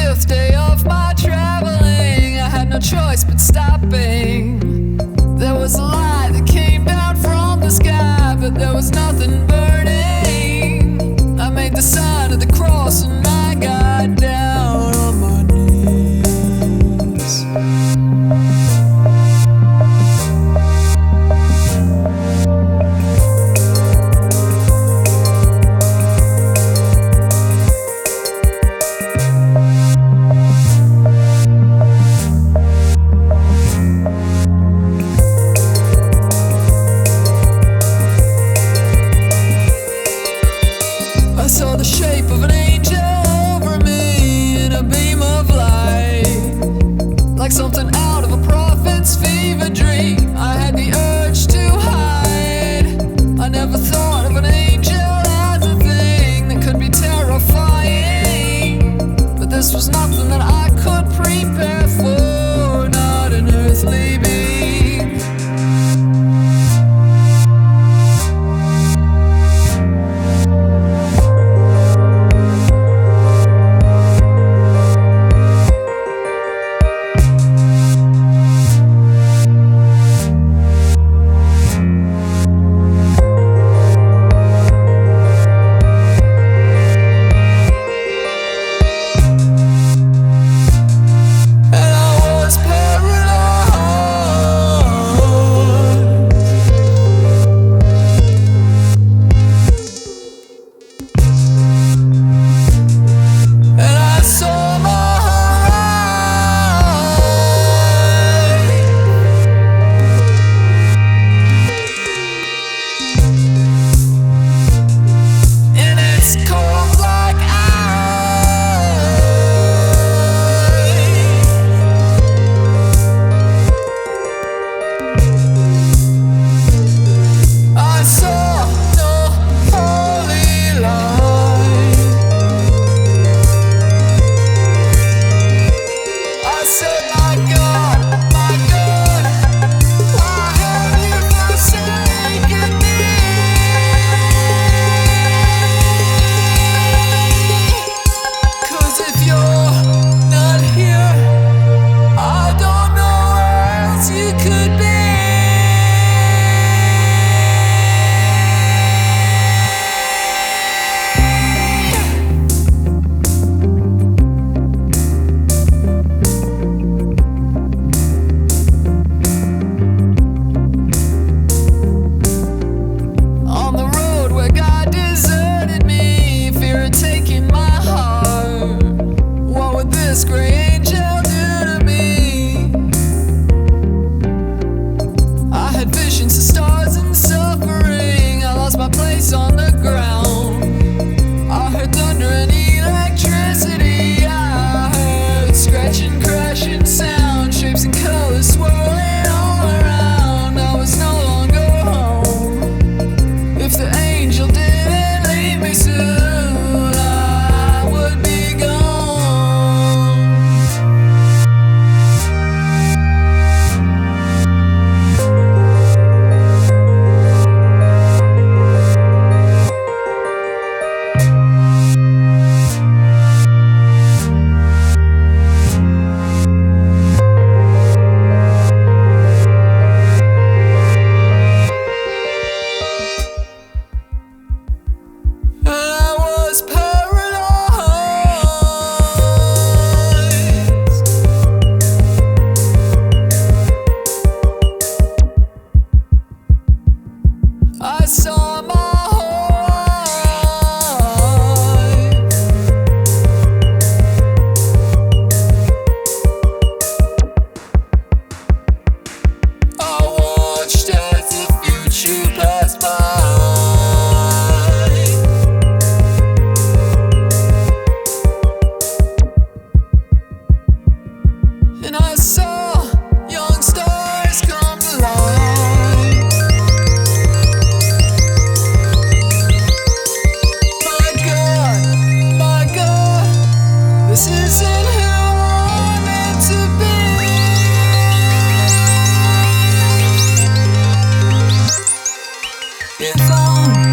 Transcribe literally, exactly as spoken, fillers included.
fifth day of my traveling, I had no choice but stopping. There was a light that came down from the sky, but there was nothing burning. I made the sign of the cross and I got down on my knees. I saw the shape of an angel over me in a beam of light, like something out of a prophet's fever dream. I had the urge to hide. I never thought of an angel as a thing that could be terrifying, but this was nothing that I could prepare for, not an earthly being. This great angel do to me? I had visions of stars and suffering. I lost my place on the ground. I heard thunder and electricity. I heard scratching, crashing sound, shapes and colors swirling all around. I was no longer home. If the angel didn't leave me soon, I would be gone. I saw my whole life. I watched as the future passed by, and I saw young stars come to life. This isn't who I'm meant to be. If I'm